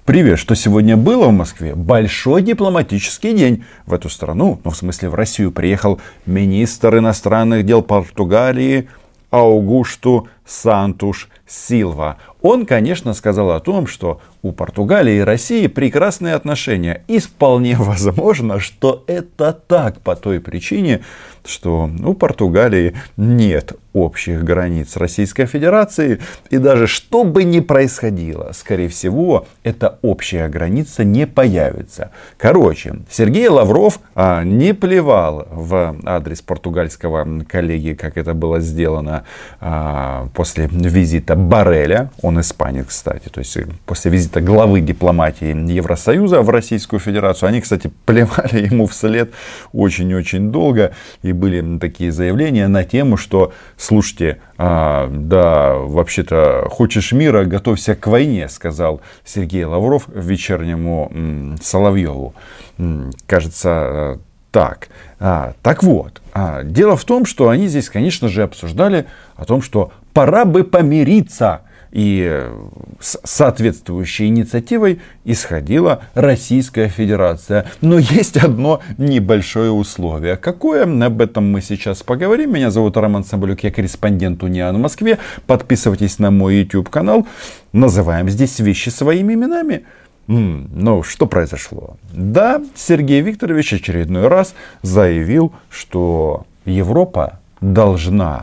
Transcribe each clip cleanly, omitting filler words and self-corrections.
Привет, что сегодня было в Москве? Большой дипломатический день. В эту страну, в смысле в Россию, приехал министр иностранных дел Португалии Аугушту Сантуш Силва. Он, конечно, сказал о том, что у Португалии и России прекрасные отношения. И вполне возможно, что это так по той причине, что у Португалии нет общих границ с Российской Федерацией. И даже что бы ни происходило, скорее всего, эта общая граница не появится. Короче, Сергей Лавров не плевал в адрес португальского коллеги, как это было сделано после визита Борреля. Он испанец, кстати. То есть после визита главы дипломатии Евросоюза в Российскую Федерацию. Они, кстати, плевали ему вслед очень-очень долго. И были такие заявления на тему, что, слушайте, да, вообще-то, хочешь мира, готовься к войне, сказал Сергей Лавров вечернему Соловьеву. Кажется, так. Так вот, дело в том, что они здесь, конечно же, обсуждали о том, что пора бы помириться. И с соответствующей инициативой исходила Российская Федерация. Но есть одно небольшое условие. Какое? Об этом мы сейчас поговорим. Меня зовут Роман Соболюк, я корреспондент УНИАН в Москве. Подписывайтесь на мой YouTube канал. Называем здесь вещи своими именами. Ну, что произошло? Да, Сергей Викторович очередной раз заявил, что Европа должна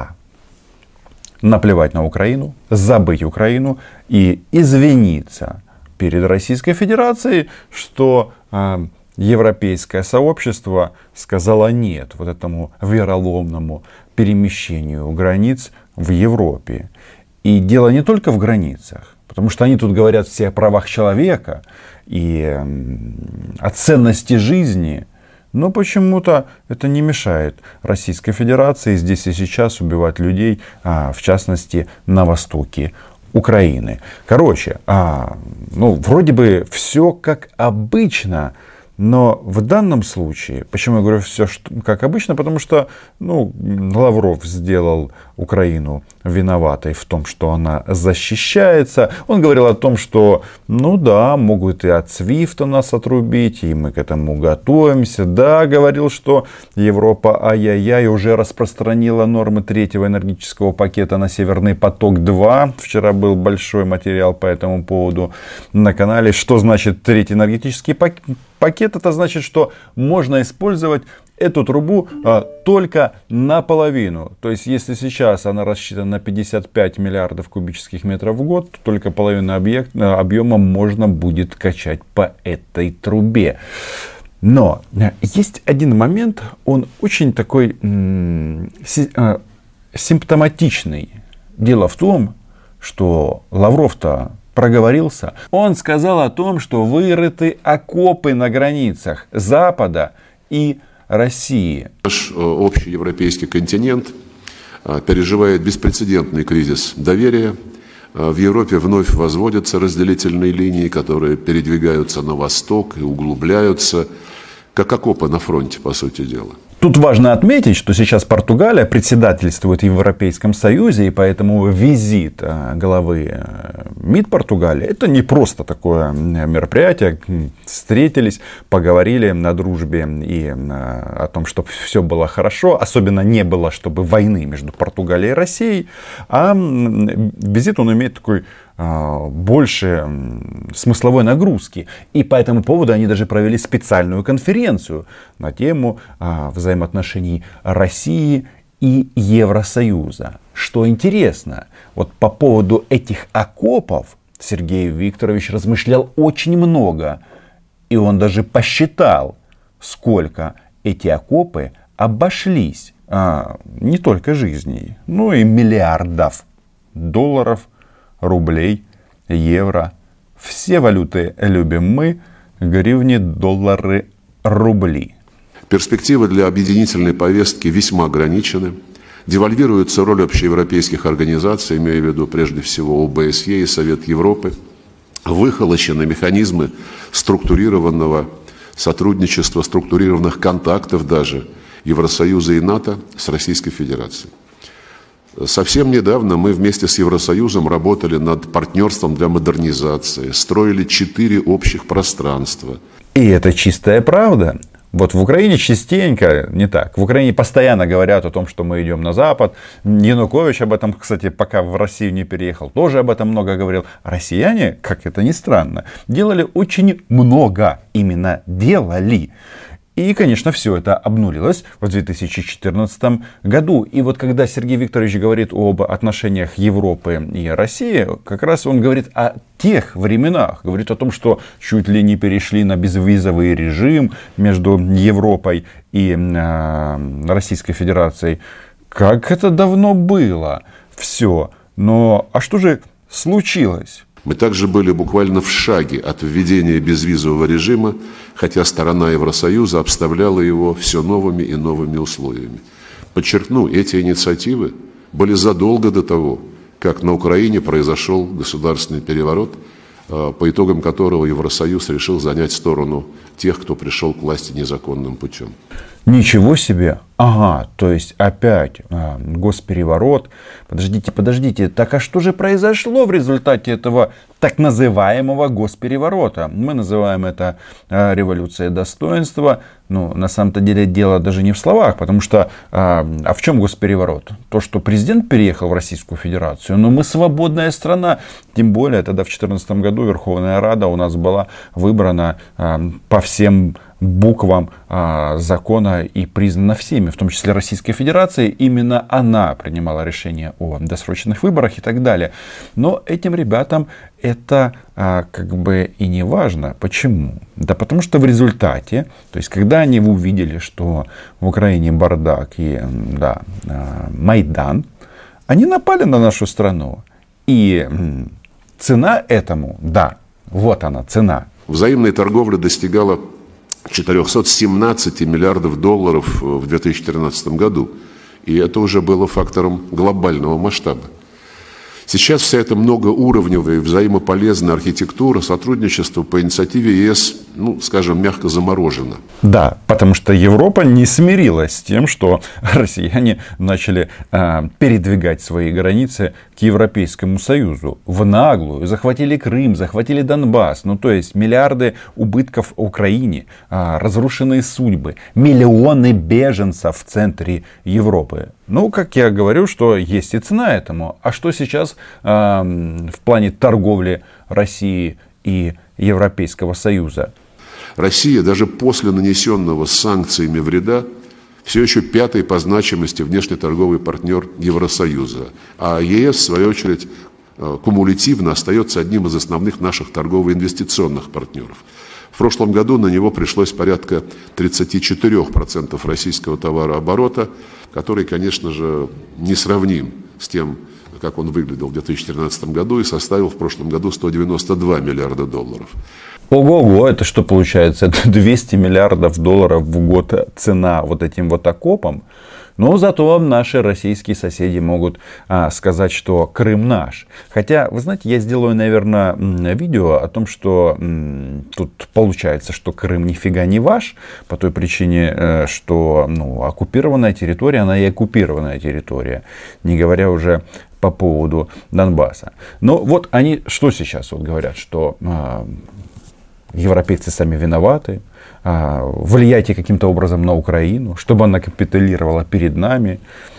наплевать на Украину, забыть Украину и извиниться перед Российской Федерацией, что европейское сообщество сказало нет вот этому вероломному перемещению границ в Европе. И дело не только в границах, потому что они тут говорят все о правах человека и о ценности жизни. Но почему-то это не мешает Российской Федерации здесь и сейчас убивать людей, в частности, на востоке Украины. Короче, вроде бы все как обычно, но в данном случае, почему я говорю все как обычно, потому что Лавров сделал Украину виноватой в том, что она защищается. Он говорил о том, что могут и от Свифта нас отрубить, и мы к этому готовимся. Да, говорил, что Европа уже распространила нормы третьего энергетического пакета на Северный поток-2. Вчера был большой материал по этому поводу на канале. Что значит третий энергетический пакет? Это значит, что можно использовать эту трубу только наполовину. То есть, если сейчас она рассчитана на 55 миллиардов кубических метров в год, то только половину объема можно будет качать по этой трубе. Но есть один момент, он очень такой симптоматичный. Дело в том, что Лавров-то проговорился. Он сказал о том, что вырыты окопы на границах Запада и России. Наш общий европейский континент переживает беспрецедентный кризис доверия. В Европе вновь возводятся разделительные линии, которые передвигаются на восток и углубляются, как окопы на фронте, по сути дела. Тут важно отметить, что сейчас Португалия председательствует в Европейском Союзе, и поэтому визит главы МИД Португалии — это не просто такое мероприятие. Встретились, поговорили на дружбе и о том, чтобы все было хорошо. Особенно не было, чтобы войны между Португалией и Россией. А визит он имеет такой больше смысловой нагрузки. И по этому поводу они даже провели специальную конференцию на тему взаимоотношений России и Евросоюза. Что интересно, вот по поводу этих окопов Сергей Викторович размышлял очень много. И он даже посчитал, сколько эти окопы обошлись не только жизней, но и миллиардов долларов, рублей, евро. Все валюты любим мы. Гривни, доллары, рубли. Перспективы для объединительной повестки весьма ограничены. Девальвируется роль общеевропейских организаций, имея в виду прежде всего ОБСЕ и Совет Европы. Выхолощены механизмы структурированного сотрудничества, структурированных контактов даже Евросоюза и НАТО с Российской Федерацией. Совсем недавно мы вместе с Евросоюзом работали над партнерством для модернизации, строили 4 общих пространства. И это чистая правда. Вот в Украине частенько не так. В Украине постоянно говорят о том, что мы идем на Запад. Янукович об этом, кстати, пока в Россию не переехал, тоже об этом много говорил. Россияне, как это ни странно, делали очень много. Именно делали. И, конечно, все это обнулилось в 2014 году. И вот когда Сергей Викторович говорит об отношениях Европы и России, как раз он говорит о тех временах. Говорит о том, что чуть ли не перешли на безвизовый режим между Европой и Российской Федерацией. Как это давно было все. Но а что же случилось? Мы также были буквально в шаге от введения безвизового режима, хотя сторона Евросоюза обставляла его все новыми и новыми условиями. Подчеркну, эти инициативы были задолго до того, как на Украине произошел государственный переворот, по итогам которого Евросоюз решил занять сторону тех, кто пришел к власти незаконным путем. Ничего себе! Ага, то есть опять госпереворот. Подождите, так а что же произошло в результате этого так называемого госпереворота? Мы называем это революцией достоинства. Ну, на самом-то деле дело даже не в словах, потому что в чем госпереворот? То, что президент переехал в Российскую Федерацию, но мы свободная страна. Тем более, тогда в 2014 году Верховная Рада у нас была выбрана по всем буквам закона и признана всеми, в том числе Российской Федерацией. Именно она принимала решение о досрочных выборах и так далее. Но этим ребятам это как бы и не важно. Почему? Да потому что в результате, то есть когда они увидели, что в Украине бардак и Майдан, они напали на нашу страну. И цена этому, да, вот она цена. Взаимная торговля достигала 417 миллиардов долларов в 2013 году. И это уже было фактором глобального масштаба. Сейчас вся эта многоуровневая и взаимополезная архитектура сотрудничества по инициативе ЕС, скажем, мягко заморожена. Да, потому что Европа не смирилась с тем, что россияне начали передвигать свои границы к Европейскому Союзу в наглую. Захватили Крым, захватили Донбасс. То есть миллиарды убытков Украине, разрушенные судьбы, миллионы беженцев в центре Европы. Как я говорю, что есть и цена этому. А что сейчас в плане торговли России и Европейского Союза? Россия даже после нанесенного санкциями вреда все еще 5-й по значимости внешнеторговый партнер Евросоюза. А ЕС, в свою очередь, кумулятивно остается одним из основных наших торгово-инвестиционных партнеров. В прошлом году на него пришлось порядка 34% российского товарооборота, который, конечно же, не сравним с тем, как он выглядел в 2013 году и составил в прошлом году 192 миллиарда долларов. Ого-го, это что получается? Это 200 миллиардов долларов в год цена вот этим вот окопам. Но зато наши российские соседи могут сказать, что Крым наш. Хотя, вы знаете, я сделаю, наверное, видео о том, что тут получается, что Крым нифига не ваш. По той причине, что оккупированная территория, она и оккупированная территория. Не говоря уже по поводу Донбасса. Но вот они что сейчас говорят, что европейцы сами виноваты. Влияйте каким-то образом на Украину, чтобы она капитулировала перед нами.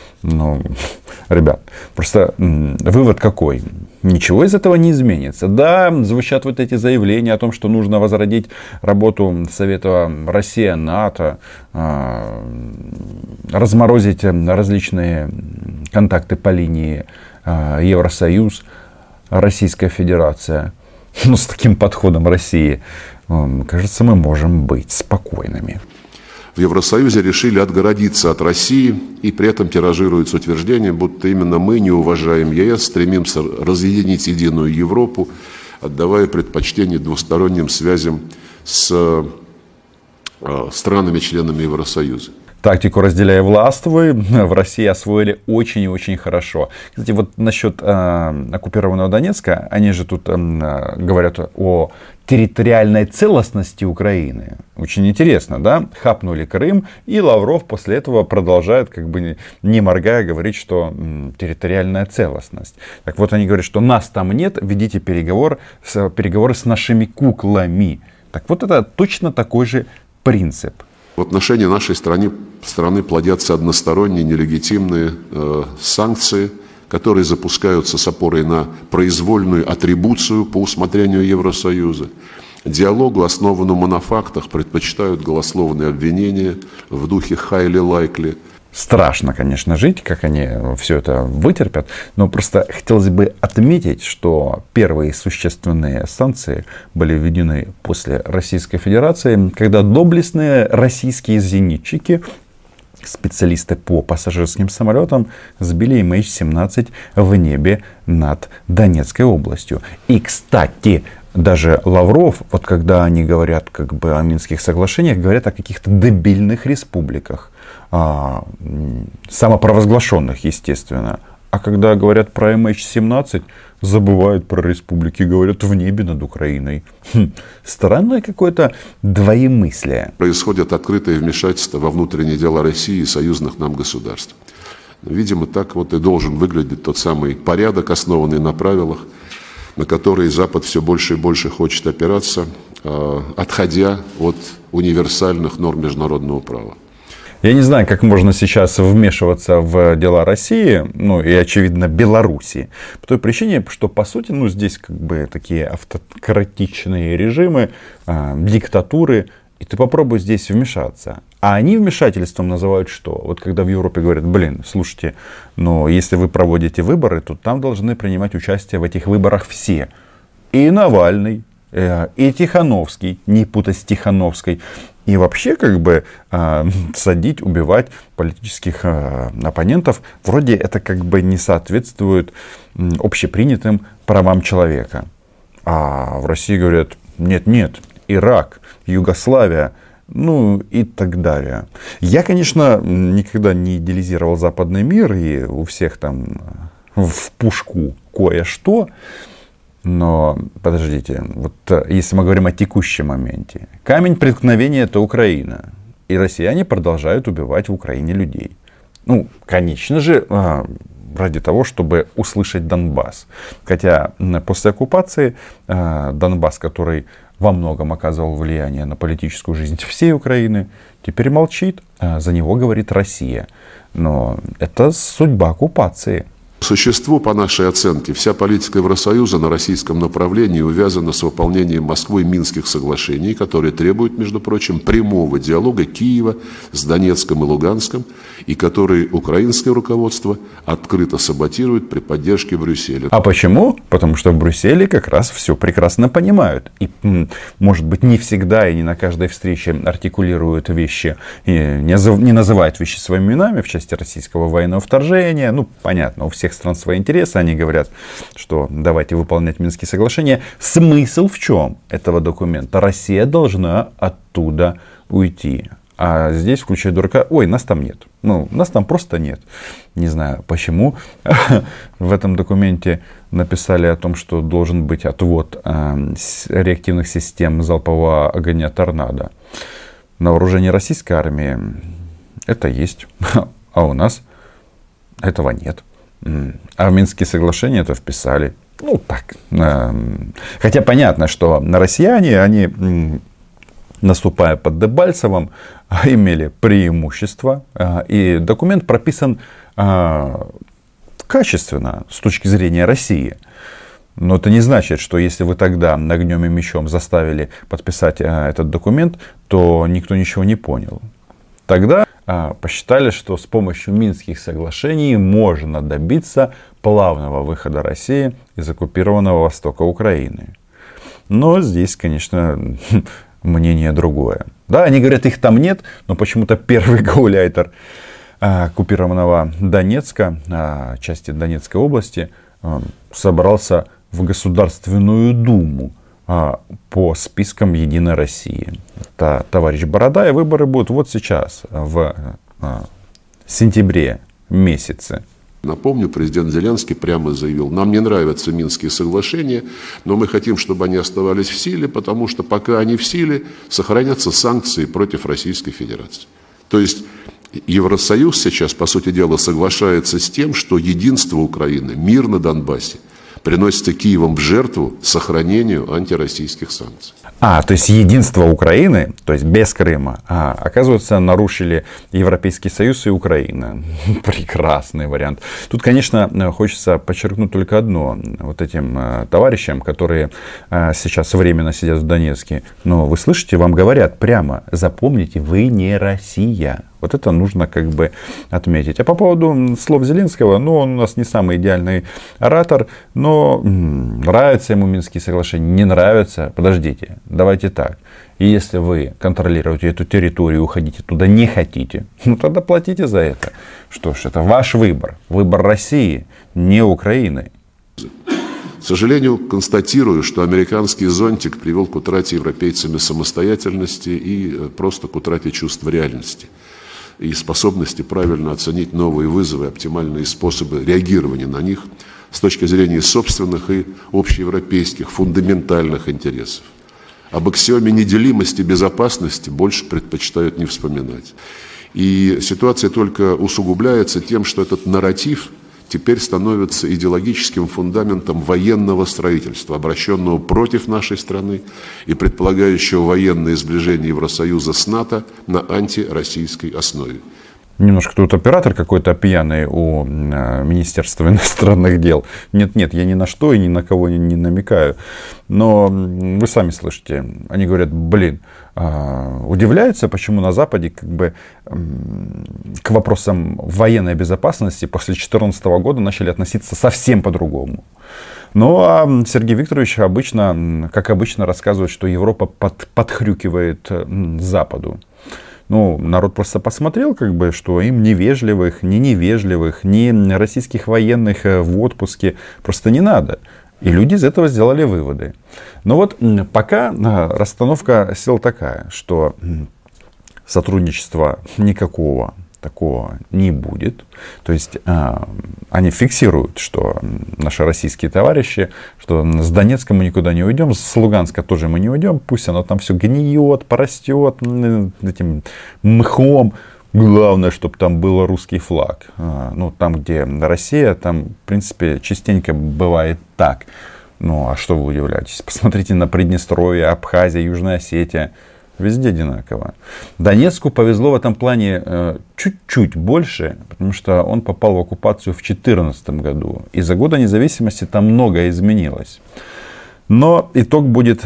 Ребят, просто вывод какой? Ничего из этого не изменится. Да, звучат вот эти заявления о том, что нужно возродить работу Совета Россия-НАТО, разморозить различные контакты по линии Евросоюз, Российская Федерация. С таким подходом России, кажется, мы можем быть спокойными. В Евросоюзе решили отгородиться от России и при этом тиражируется утверждение, будто именно мы не уважаем ЕС, стремимся разъединить единую Европу, отдавая предпочтение двусторонним связям с странами-членами Евросоюза. Тактику «разделяй и властвуй» в России освоили очень и очень хорошо. Кстати, вот насчет оккупированного Донецка, они же тут говорят о территориальной целостности Украины. Очень интересно, да? Хапнули Крым, и Лавров после этого продолжает, как бы не моргая, говорить, что территориальная целостность. Так вот, они говорят, что нас там нет, ведите переговоры с нашими куклами. Так вот, это точно такой же принцип. В отношении нашей страны плодятся односторонние, нелегитимные санкции, которые запускаются с опорой на произвольную атрибуцию по усмотрению Евросоюза. Диалогу, основанному на фактах, предпочитают голословные обвинения в духе «highly likely». Страшно, конечно, жить, как они все это вытерпят. Но просто хотелось бы отметить, что первые существенные санкции были введены после Российской Федерации, когда доблестные российские зенитчики, специалисты по пассажирским самолетам, сбили MH17 в небе над Донецкой областью. И, кстати, даже Лавров, вот когда они говорят как бы о Минских соглашениях, говорят о каких-то дебильных республиках, самопровозглашенных, естественно. А когда говорят про MH17, забывают про республики, говорят в небе над Украиной. Странное какое-то двоемыслие. Происходит открытое вмешательство во внутренние дела России и союзных нам государств. Видимо, так вот и должен выглядеть тот самый порядок, основанный на правилах, на которые Запад все больше и больше хочет опираться, отходя от универсальных норм международного права. Я не знаю, как можно сейчас вмешиваться в дела России, ну и, очевидно, Белоруссии. По той причине, что, по сути, ну, здесь как бы такие автократичные режимы, диктатуры, и ты попробуй здесь вмешаться. А они вмешательством называют что? Вот когда в Европе говорят, блин, слушайте, но если вы проводите выборы, то там должны принимать участие в этих выборах все. И Навальный, и Тихановский, не путать с Тихановской. И вообще, как бы, садить, убивать политических оппонентов, вроде это как бы не соответствует общепринятым правам человека. А в России говорят, нет, Ирак, Югославия, ну и так далее. Я, конечно, никогда не идеализировал западный мир, и у всех там в пушку кое-что. Но, подождите, вот если мы говорим о текущем моменте, камень преткновения — это Украина. И россияне продолжают убивать в Украине людей. Ну, конечно же, ради того, чтобы услышать Донбасс. Хотя после оккупации Донбасс, который во многом оказывал влияние на политическую жизнь всей Украины, теперь молчит, за него говорит Россия. Но это судьба оккупации. По существу, по нашей оценке, вся политика Евросоюза на российском направлении увязана с выполнением Москвой Минских соглашений, которые требуют, между прочим, прямого диалога Киева с Донецком и Луганском, и которые украинское руководство открыто саботирует при поддержке Брюсселя. А почему? Потому что в Брюсселе как раз все прекрасно понимают. И, может быть, не всегда и не на каждой встрече артикулируют вещи, и не называют вещи своими именами в части российского военного вторжения. Ну, понятно, у всех стран свои интересы. Они говорят, что давайте выполнять Минские соглашения. Смысл в чем этого документа? Россия должна оттуда уйти. А здесь, включая дурака, ой, нас там нет. Ну, нас там просто нет. Не знаю, почему в этом документе написали о том, что должен быть отвод реактивных систем залпового огня «Торнадо». На вооружении российской армии это есть, а у нас этого нет. А в Минские соглашения это вписали. Ну, так. Хотя понятно, что россияне, они, наступая под Дебальцевым, имели преимущество. И документ прописан качественно с точки зрения России. Но это не значит, что если вы тогда огнем и мечом заставили подписать этот документ, то никто ничего не понял. Тогда посчитали, что с помощью Минских соглашений можно добиться плавного выхода России из оккупированного востока Украины. Но здесь, конечно, мнение другое. Да, они говорят, их там нет, но почему-то первый гауляйтер оккупированного Донецка, части Донецкой области, собрался в Государственную Думу по спискам Единой России. Это товарищ Борода, и выборы будут вот сейчас, в сентябре месяце. Напомню, президент Зеленский прямо заявил: нам не нравятся Минские соглашения, но мы хотим, чтобы они оставались в силе, потому что пока они в силе, сохранятся санкции против Российской Федерации. То есть Евросоюз сейчас, по сути дела, соглашается с тем, что единство Украины, мир на Донбассе приносится Киевом в жертву сохранению антироссийских санкций. То есть единство Украины, то есть без Крыма, оказывается, нарушили Европейский Союз и Украина. Прекрасный вариант. Тут, конечно, хочется подчеркнуть только одно. Вот этим товарищам, которые сейчас временно сидят в Донецке. Но вы слышите, вам говорят прямо: запомните, вы не Россия. Вот это нужно как бы отметить. А по поводу слов Зеленского, он у нас не самый идеальный оратор, но нравятся ему Минские соглашения, не нравятся. Подождите, давайте так. И если вы контролируете эту территорию, уходите туда не хотите, тогда платите за это. Что ж, это ваш выбор. Выбор России, не Украины. К сожалению, констатирую, что американский зонтик привел к утрате европейцами самостоятельности и просто к утрате чувства реальности и способности правильно оценить новые вызовы, оптимальные способы реагирования на них с точки зрения собственных и общеевропейских фундаментальных интересов. Об аксиоме неделимости безопасности больше предпочитают не вспоминать. И ситуация только усугубляется тем, что этот нарратив теперь становится идеологическим фундаментом военного строительства, обращенного против нашей страны и предполагающего военное сближение Евросоюза с НАТО на антироссийской основе. Немножко тут оператор какой-то пьяный у Министерства иностранных дел. Нет, я ни на что и ни на кого не намекаю. Но вы сами слышите, они говорят: удивляются, почему на Западе к вопросам военной безопасности после 2014 года начали относиться совсем по-другому. А Сергей Викторович как обычно рассказывает, что Европа подхрюкивает Западу. Народ просто посмотрел, что им ни невежливых, ни российских военных в отпуске просто не надо. И люди из этого сделали выводы. Но пока расстановка сил такая, что сотрудничества никакого такого не будет. То есть они фиксируют, что наши российские товарищи, что с Донецка мы никуда не уйдем, с Луганска тоже мы не уйдем, пусть оно там все гниет, порастет этим мхом. Главное, чтобы там был русский флаг. Там, где Россия, там, в принципе, частенько бывает так. А что вы удивляетесь? Посмотрите на Приднестровье, Абхазия, Южная Осетия. Везде одинаково. Донецку повезло в этом плане чуть-чуть больше, потому что он попал в оккупацию в 2014 году. И за годы независимости там многое изменилось. Но итог будет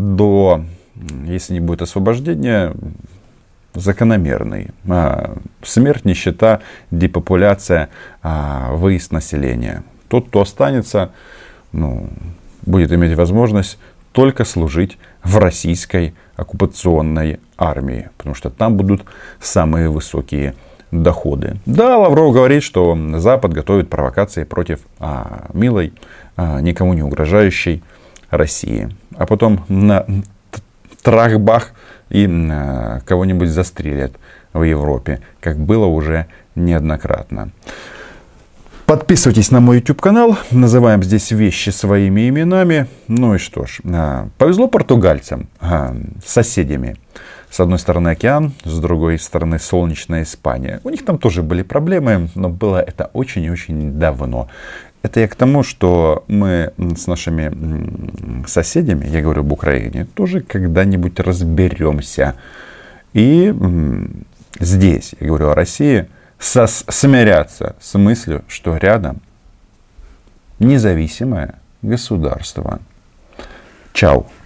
если не будет освобождения, закономерный. Смерть, нищета, депопуляция, выезд населения. Тот, кто останется, будет иметь возможность только служить в российской оккупационной армии, потому что там будут самые высокие доходы. Да, Лавров говорит, что Запад готовит провокации против милой, никому не угрожающей России. А потом на трах-бах и кого-нибудь застрелят в Европе, как было уже неоднократно. Подписывайтесь на мой YouTube канал, называем здесь вещи своими именами. И что ж, повезло португальцам с соседями. С одной стороны океан, с другой стороны солнечная Испания. У них там тоже были проблемы, но было это очень и очень давно. Это я к тому, что мы с нашими соседями, я говорю об Украине, тоже когда-нибудь разберемся. И здесь, я говорю о России, смиряться с мыслью, что рядом независимое государство. Чао.